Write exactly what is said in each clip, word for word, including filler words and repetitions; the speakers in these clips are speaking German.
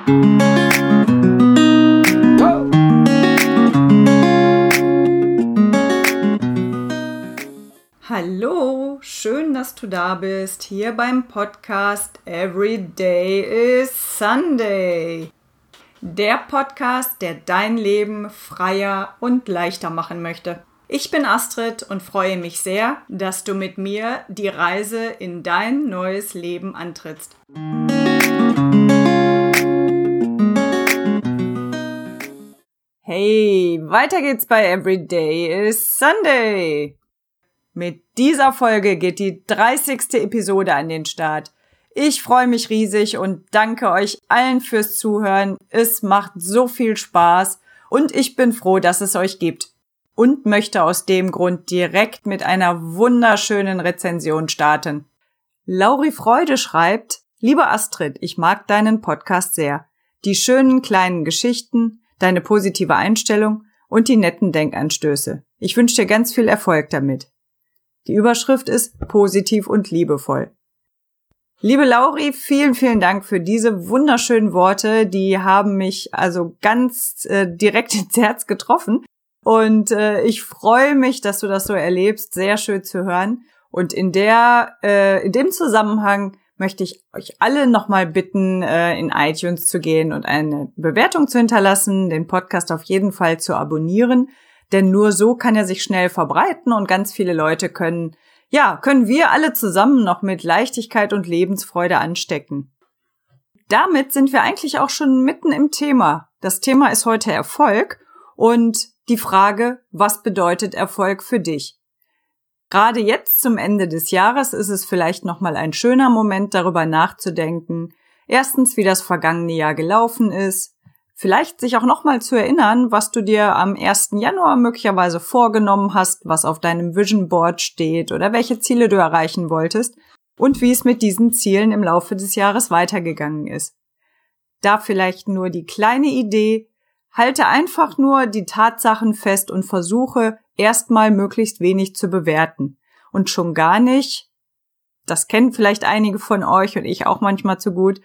Hallo, schön, dass du da bist, hier beim Podcast Every Day is Sunday. Der Podcast, der dein Leben freier und leichter machen möchte. Ich bin Astrid und freue mich sehr, dass du mit mir die Reise in dein neues Leben antrittst. Hey, weiter geht's bei Every Day is Sunday. Mit dieser Folge geht die dreißigste Episode an den Start. Ich freue mich riesig und danke euch allen fürs Zuhören. Es macht so viel Spaß und ich bin froh, dass es euch gibt. Und möchte aus dem Grund direkt mit einer wunderschönen Rezension starten. Lauri Freude schreibt: Liebe Astrid, ich mag deinen Podcast sehr. Die schönen kleinen Geschichten, deine positive Einstellung und die netten Denkanstöße. Ich wünsche dir ganz viel Erfolg damit. Die Überschrift ist positiv und liebevoll. Liebe Lauri, vielen, vielen Dank für diese wunderschönen Worte. Die haben mich also ganz äh, direkt ins Herz getroffen. Und äh, ich freue mich, dass du das so erlebst. Sehr schön zu hören. Und in der, äh, in dem Zusammenhang möchte ich euch alle nochmal bitten, äh, in iTunes zu gehen und eine Bewertung zu hinterlassen, den Podcast auf jeden Fall zu abonnieren. Denn nur so kann er sich schnell verbreiten und ganz viele Leute können, ja, können wir alle zusammen noch mit Leichtigkeit und Lebensfreude anstecken. Damit sind wir eigentlich auch schon mitten im Thema. Das Thema ist heute Erfolg und die Frage, was bedeutet Erfolg für dich? Gerade jetzt zum Ende des Jahres ist es vielleicht nochmal ein schöner Moment, darüber nachzudenken. Erstens, wie das vergangene Jahr gelaufen ist. Vielleicht sich auch nochmal zu erinnern, was du dir am ersten Januar möglicherweise vorgenommen hast, was auf deinem Vision Board steht oder welche Ziele du erreichen wolltest und wie es mit diesen Zielen im Laufe des Jahres weitergegangen ist. Da vielleicht nur die kleine Idee: Halte einfach nur die Tatsachen fest und versuche erstmal möglichst wenig zu bewerten und schon gar nicht, das kennen vielleicht einige von euch und ich auch manchmal zu gut,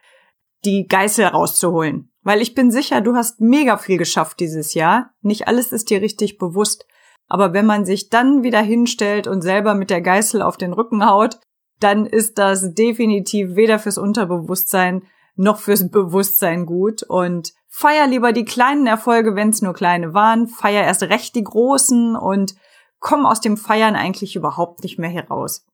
die Geißel rauszuholen. Weil ich bin sicher, du hast mega viel geschafft dieses Jahr. Nicht alles ist dir richtig bewusst. Aber wenn man sich dann wieder hinstellt und selber mit der Geißel auf den Rücken haut, dann ist das definitiv weder fürs Unterbewusstsein noch fürs Bewusstsein gut. Und feier lieber die kleinen Erfolge, wenn es nur kleine waren. Feier erst recht die großen und komm aus dem Feiern eigentlich überhaupt nicht mehr heraus.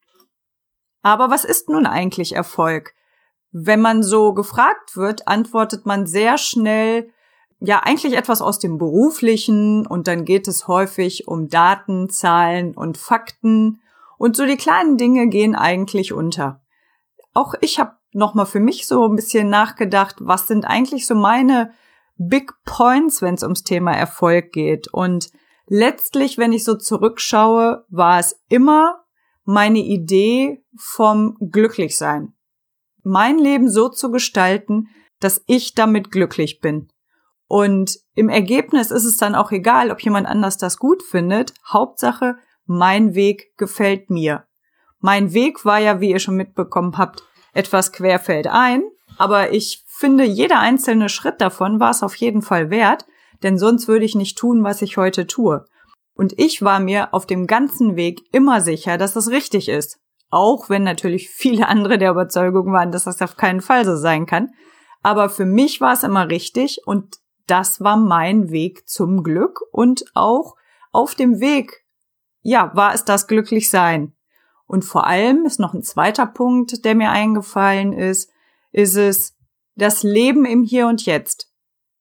Aber was ist nun eigentlich Erfolg? Wenn man so gefragt wird, antwortet man sehr schnell, ja, eigentlich etwas aus dem Beruflichen und dann geht es häufig um Daten, Zahlen und Fakten und so die kleinen Dinge gehen eigentlich unter. Auch ich habe nochmal für mich so ein bisschen nachgedacht, was sind eigentlich so meine Big Points, wenn es ums Thema Erfolg geht. Und letztlich, wenn ich so zurückschaue, war es immer meine Idee vom Glücklichsein. Mein Leben so zu gestalten, dass ich damit glücklich bin. Und im Ergebnis ist es dann auch egal, ob jemand anders das gut findet. Hauptsache, mein Weg gefällt mir. Mein Weg war ja, wie ihr schon mitbekommen habt, etwas querfeldein. Aber ich finde, jeder einzelne Schritt davon war es auf jeden Fall wert, denn sonst würde ich nicht tun, was ich heute tue. Und ich war mir auf dem ganzen Weg immer sicher, dass es richtig ist. Auch wenn natürlich viele andere der Überzeugung waren, dass das auf keinen Fall so sein kann. Aber für mich war es immer richtig und das war mein Weg zum Glück und auch auf dem Weg, ja, war es das Glücklichsein. Und vor allem ist noch ein zweiter Punkt, der mir eingefallen ist, ist es das Leben im Hier und Jetzt.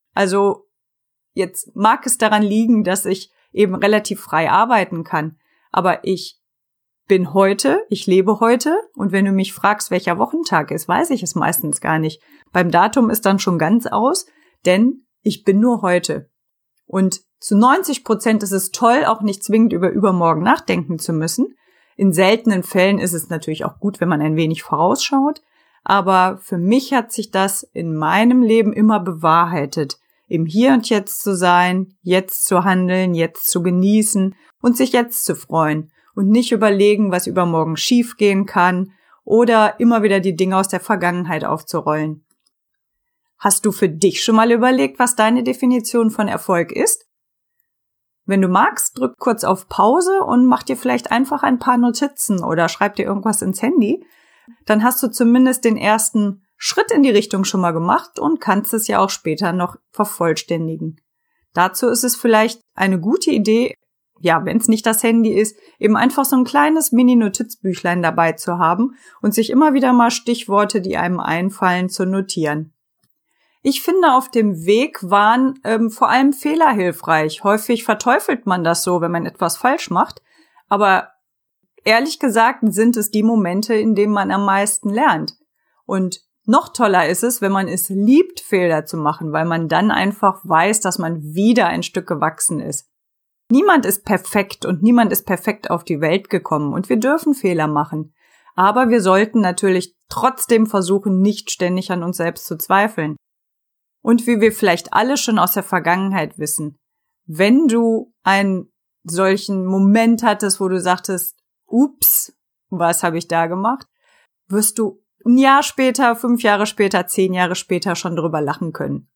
Also jetzt mag es daran liegen, dass ich eben relativ frei arbeiten kann, aber ich bin heute, ich lebe heute und wenn du mich fragst, welcher Wochentag ist, weiß ich es meistens gar nicht. Beim Datum ist dann schon ganz aus, denn ich bin nur heute. Und zu neunzig Prozent ist es toll, auch nicht zwingend über übermorgen nachdenken zu müssen. In seltenen Fällen ist es natürlich auch gut, wenn man ein wenig vorausschaut. Aber für mich hat sich das in meinem Leben immer bewahrheitet, im Hier und Jetzt zu sein, jetzt zu handeln, jetzt zu genießen und sich jetzt zu freuen und nicht überlegen, was übermorgen schiefgehen kann oder immer wieder die Dinge aus der Vergangenheit aufzurollen. Hast du für dich schon mal überlegt, was deine Definition von Erfolg ist? Wenn du magst, drück kurz auf Pause und mach dir vielleicht einfach ein paar Notizen oder schreib dir irgendwas ins Handy. Dann hast du zumindest den ersten Schritt in die Richtung schon mal gemacht und kannst es ja auch später noch vervollständigen. Dazu ist es vielleicht eine gute Idee, ja, wenn es nicht das Handy ist, eben einfach so ein kleines Mini-Notizbüchlein dabei zu haben und sich immer wieder mal Stichworte, die einem einfallen, zu notieren. Ich finde, auf dem Weg waren ähm, vor allem Fehler hilfreich. Häufig verteufelt man das so, wenn man etwas falsch macht. Aber ehrlich gesagt sind es die Momente, in denen man am meisten lernt. Und noch toller ist es, wenn man es liebt, Fehler zu machen, weil man dann einfach weiß, dass man wieder ein Stück gewachsen ist. Niemand ist perfekt und niemand ist perfekt auf die Welt gekommen und wir dürfen Fehler machen. Aber wir sollten natürlich trotzdem versuchen, nicht ständig an uns selbst zu zweifeln. Und wie wir vielleicht alle schon aus der Vergangenheit wissen, wenn du einen solchen Moment hattest, wo du sagtest, ups, was habe ich da gemacht, wirst du ein Jahr später, fünf Jahre später, zehn Jahre später schon drüber lachen können.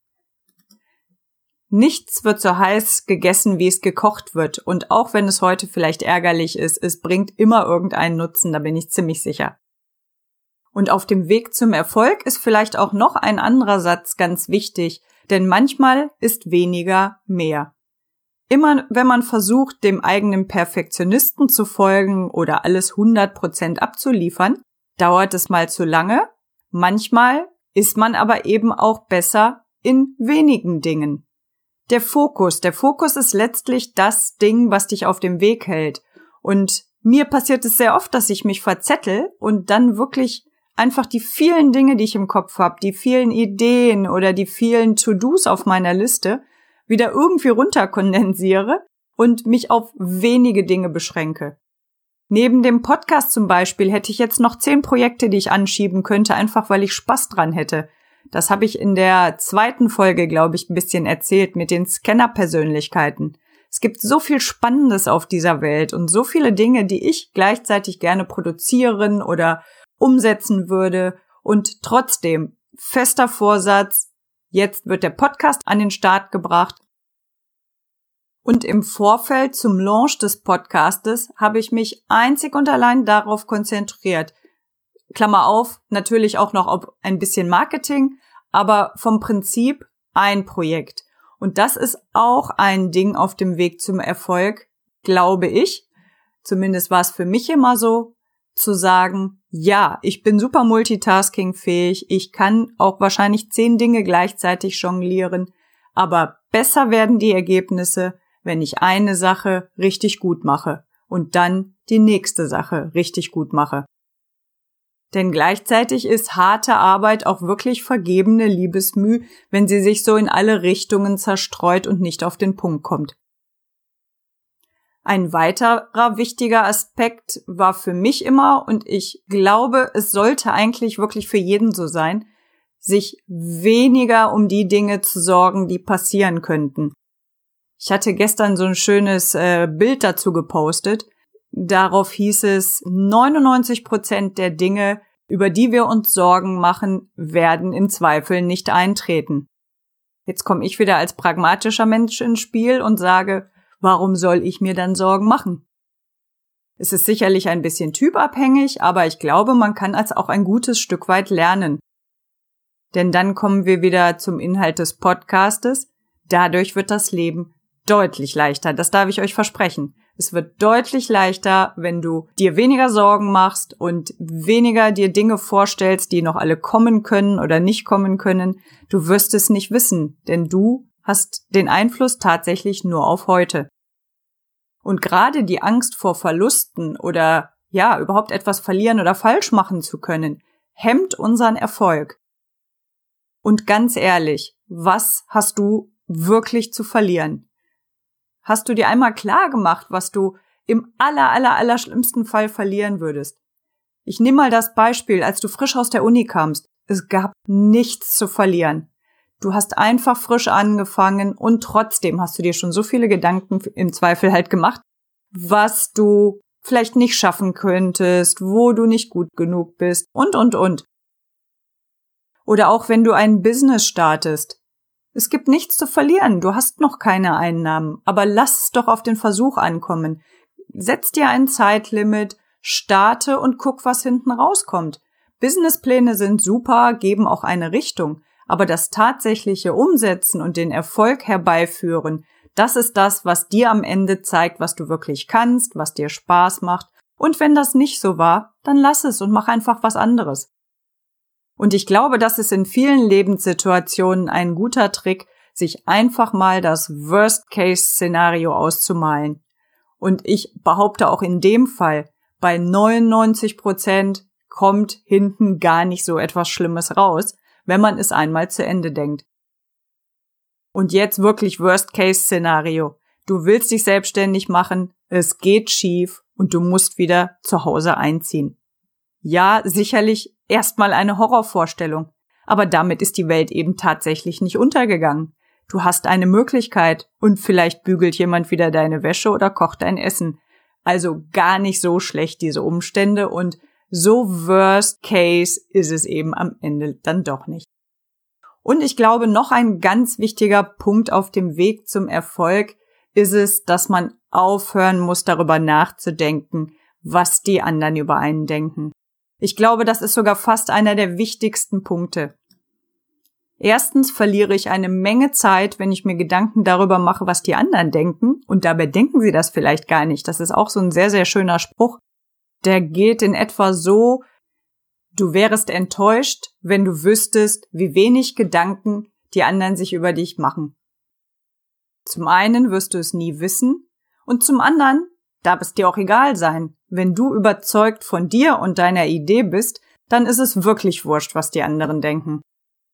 Nichts wird so heiß gegessen, wie es gekocht wird. Und auch wenn es heute vielleicht ärgerlich ist, es bringt immer irgendeinen Nutzen, da bin ich ziemlich sicher. Und auf dem Weg zum Erfolg ist vielleicht auch noch ein anderer Satz ganz wichtig, denn manchmal ist weniger mehr. Immer wenn man versucht, dem eigenen Perfektionisten zu folgen oder alles hundert Prozent abzuliefern, dauert es mal zu lange. Manchmal ist man aber eben auch besser in wenigen Dingen. Der Fokus, der Fokus ist letztlich das Ding, was dich auf dem Weg hält. Und mir passiert es sehr oft, dass ich mich verzettel und dann wirklich einfach die vielen Dinge, die ich im Kopf habe, die vielen Ideen oder die vielen To-Dos auf meiner Liste wieder irgendwie runterkondensiere und mich auf wenige Dinge beschränke. Neben dem Podcast zum Beispiel hätte ich jetzt noch zehn Projekte, die ich anschieben könnte, einfach weil ich Spaß dran hätte. Das habe ich in der zweiten Folge, glaube ich, ein bisschen erzählt mit den Scanner-Persönlichkeiten. Es gibt so viel Spannendes auf dieser Welt und so viele Dinge, die ich gleichzeitig gerne produzieren oder umsetzen würde. Und trotzdem, fester Vorsatz, jetzt wird der Podcast an den Start gebracht. Und im Vorfeld zum Launch des Podcastes habe ich mich einzig und allein darauf konzentriert. Klammer auf, natürlich auch noch auf ein bisschen Marketing, aber vom Prinzip ein Projekt. Und das ist auch ein Ding auf dem Weg zum Erfolg, glaube ich. Zumindest war es für mich immer so, zu sagen, ja, ich bin super multitaskingfähig, ich kann auch wahrscheinlich zehn Dinge gleichzeitig jonglieren, aber besser werden die Ergebnisse, wenn ich eine Sache richtig gut mache und dann die nächste Sache richtig gut mache. Denn gleichzeitig ist harte Arbeit auch wirklich vergebene Liebesmüh, wenn sie sich so in alle Richtungen zerstreut und nicht auf den Punkt kommt. Ein weiterer wichtiger Aspekt war für mich immer, und ich glaube, es sollte eigentlich wirklich für jeden so sein, sich weniger um die Dinge zu sorgen, die passieren könnten. Ich hatte gestern so ein schönes äh, Bild dazu gepostet. Darauf hieß es, neunundneunzig Prozent der Dinge, über die wir uns Sorgen machen, werden im Zweifel nicht eintreten. Jetzt komme ich wieder als pragmatischer Mensch ins Spiel und sage, warum soll ich mir dann Sorgen machen? Es ist sicherlich ein bisschen typabhängig, aber ich glaube, man kann als auch ein gutes Stück weit lernen. Denn dann kommen wir wieder zum Inhalt des Podcastes. Dadurch wird das Leben deutlich leichter, das darf ich euch versprechen. Es wird deutlich leichter, wenn du dir weniger Sorgen machst und weniger dir Dinge vorstellst, die noch alle kommen können oder nicht kommen können. Du wirst es nicht wissen, denn du hast den Einfluss tatsächlich nur auf heute. Und gerade die Angst vor Verlusten oder ja, überhaupt etwas verlieren oder falsch machen zu können, hemmt unseren Erfolg. Und ganz ehrlich, was hast du wirklich zu verlieren? Hast du dir einmal klar gemacht, was du im aller, aller, aller schlimmsten Fall verlieren würdest? Ich nehme mal das Beispiel, als du frisch aus der Uni kamst. Es gab nichts zu verlieren. Du hast einfach frisch angefangen und trotzdem hast du dir schon so viele Gedanken im Zweifel halt gemacht, was du vielleicht nicht schaffen könntest, wo du nicht gut genug bist und, und, und. Oder auch wenn du ein Business startest. Es gibt nichts zu verlieren, du hast noch keine Einnahmen, aber lass es doch auf den Versuch ankommen. Setz dir ein Zeitlimit, starte und guck, was hinten rauskommt. Businesspläne sind super, geben auch eine Richtung, aber das tatsächliche Umsetzen und den Erfolg herbeiführen, das ist das, was dir am Ende zeigt, was du wirklich kannst, was dir Spaß macht. Und wenn das nicht so war, dann lass es und mach einfach was anderes. Und ich glaube, das ist in vielen Lebenssituationen ein guter Trick, sich einfach mal das Worst-Case-Szenario auszumalen. Und ich behaupte auch in dem Fall, bei neunundneunzig Prozent kommt hinten gar nicht so etwas Schlimmes raus, wenn man es einmal zu Ende denkt. Und jetzt wirklich Worst-Case-Szenario. Du willst dich selbstständig machen, es geht schief und du musst wieder zu Hause einziehen. Ja, sicherlich erstmal eine Horrorvorstellung, aber damit ist die Welt eben tatsächlich nicht untergegangen. Du hast eine Möglichkeit und vielleicht bügelt jemand wieder deine Wäsche oder kocht dein Essen. Also gar nicht so schlecht diese Umstände und so Worst Case ist es eben am Ende dann doch nicht. Und ich glaube, noch ein ganz wichtiger Punkt auf dem Weg zum Erfolg ist es, dass man aufhören muss, darüber nachzudenken, was die anderen über einen denken. Ich glaube, das ist sogar fast einer der wichtigsten Punkte. Erstens verliere ich eine Menge Zeit, wenn ich mir Gedanken darüber mache, was die anderen denken. Und dabei denken sie das vielleicht gar nicht. Das ist auch so ein sehr, sehr schöner Spruch. Der geht in etwa so: Du wärest enttäuscht, wenn du wüsstest, wie wenig Gedanken die anderen sich über dich machen. Zum einen wirst du es nie wissen und zum anderen darf es dir auch egal sein. Wenn du überzeugt von dir und deiner Idee bist, dann ist es wirklich wurscht, was die anderen denken.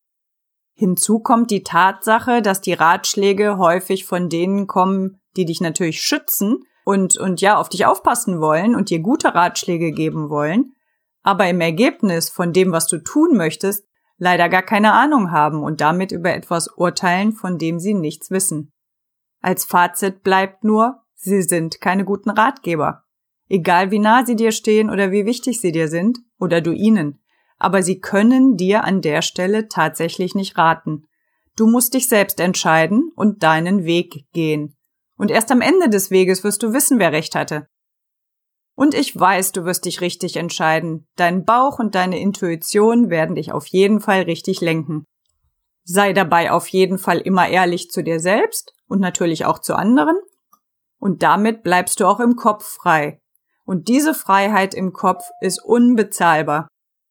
Hinzu kommt die Tatsache, dass die Ratschläge häufig von denen kommen, die dich natürlich schützen und, und ja, auf dich aufpassen wollen und dir gute Ratschläge geben wollen, aber im Ergebnis von dem, was du tun möchtest, leider gar keine Ahnung haben und damit über etwas urteilen, von dem sie nichts wissen. Als Fazit bleibt nur, sie sind keine guten Ratgeber. Egal wie nah sie dir stehen oder wie wichtig sie dir sind oder du ihnen. Aber sie können dir an der Stelle tatsächlich nicht raten. Du musst dich selbst entscheiden und deinen Weg gehen. Und erst am Ende des Weges wirst du wissen, wer recht hatte. Und ich weiß, du wirst dich richtig entscheiden. Dein Bauch und deine Intuition werden dich auf jeden Fall richtig lenken. Sei dabei auf jeden Fall immer ehrlich zu dir selbst und natürlich auch zu anderen. Und damit bleibst du auch im Kopf frei. Und diese Freiheit im Kopf ist unbezahlbar.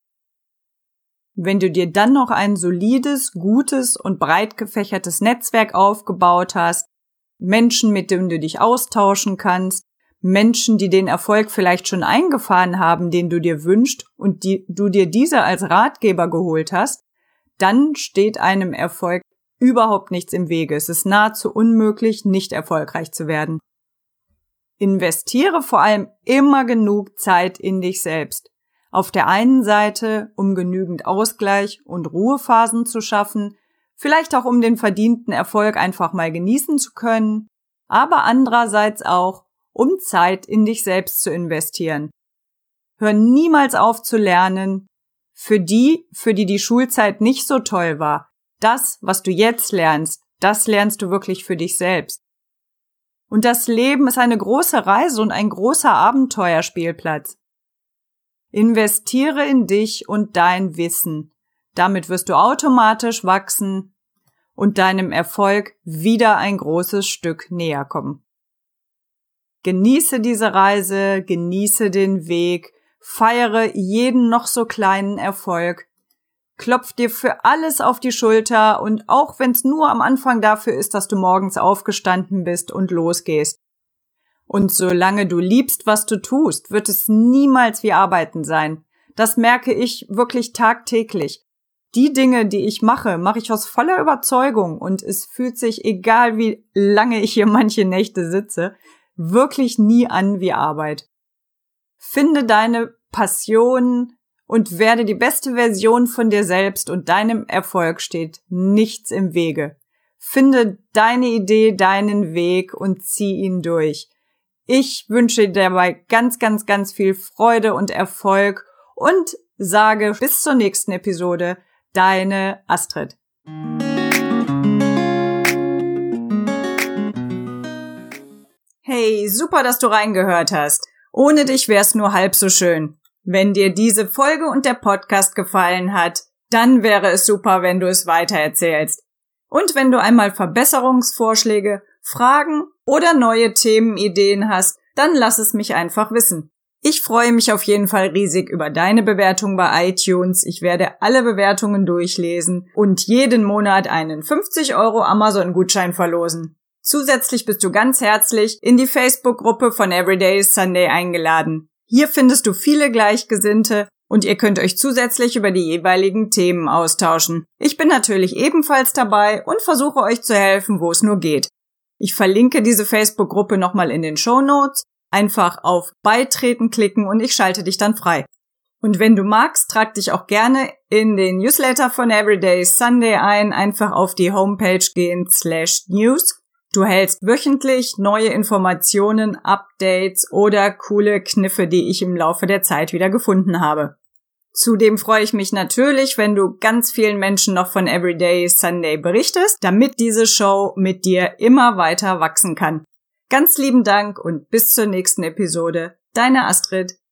Wenn du dir dann noch ein solides, gutes und breit gefächertes Netzwerk aufgebaut hast, Menschen, mit denen du dich austauschen kannst, Menschen, die den Erfolg vielleicht schon eingefahren haben, den du dir wünschst und die, du dir diese als Ratgeber geholt hast, dann steht einem Erfolg überhaupt nichts im Wege. Es ist nahezu unmöglich, nicht erfolgreich zu werden. Investiere vor allem immer genug Zeit in dich selbst. Auf der einen Seite, um genügend Ausgleich und Ruhephasen zu schaffen, vielleicht auch um den verdienten Erfolg einfach mal genießen zu können, aber andererseits auch, um Zeit in dich selbst zu investieren. Hör niemals auf zu lernen. Für die, für die die Schulzeit nicht so toll war, das, was du jetzt lernst, das lernst du wirklich für dich selbst. Und das Leben ist eine große Reise und ein großer Abenteuerspielplatz. Investiere in dich und dein Wissen. Damit wirst du automatisch wachsen und deinem Erfolg wieder ein großes Stück näher kommen. Genieße diese Reise, genieße den Weg, feiere jeden noch so kleinen Erfolg. Klopf dir für alles auf die Schulter und auch wenn es nur am Anfang dafür ist, dass du morgens aufgestanden bist und losgehst. Und solange du liebst, was du tust, wird es niemals wie Arbeiten sein. Das merke ich wirklich tagtäglich. Die Dinge, die ich mache, mache ich aus voller Überzeugung und es fühlt sich, egal wie lange ich hier manche Nächte sitze, wirklich nie an wie Arbeit. Finde deine Passion und werde die beste Version von dir selbst und deinem Erfolg steht nichts im Wege. Finde deine Idee, deinen Weg und zieh ihn durch. Ich wünsche dir dabei ganz, ganz, ganz viel Freude und Erfolg und sage bis zur nächsten Episode, Deine Astrid. Hey, super, dass du reingehört hast. Ohne dich wär's nur halb so schön. Wenn dir diese Folge und der Podcast gefallen hat, dann wäre es super, wenn du es weitererzählst. Und wenn du einmal Verbesserungsvorschläge, Fragen oder neue Themenideen hast, dann lass es mich einfach wissen. Ich freue mich auf jeden Fall riesig über deine Bewertung bei iTunes. Ich werde alle Bewertungen durchlesen und jeden Monat einen fünfzig Euro Amazon-Gutschein verlosen. Zusätzlich bist du ganz herzlich in die Facebook-Gruppe von Everyday is Sunday eingeladen. Hier findest du viele Gleichgesinnte und ihr könnt euch zusätzlich über die jeweiligen Themen austauschen. Ich bin natürlich ebenfalls dabei und versuche euch zu helfen, wo es nur geht. Ich verlinke diese Facebook-Gruppe nochmal in den Shownotes. Einfach auf Beitreten klicken und ich schalte dich dann frei. Und wenn du magst, trag dich auch gerne in den Newsletter von Everyday is Sunday ein. Einfach auf die Homepage gehen slash news. Du hältst wöchentlich neue Informationen, Updates oder coole Kniffe, die ich im Laufe der Zeit wieder gefunden habe. Zudem freue ich mich natürlich, wenn du ganz vielen Menschen noch von Everyday is Sunday berichtest, damit diese Show mit dir immer weiter wachsen kann. Ganz lieben Dank und bis zur nächsten Episode. Deine Astrid.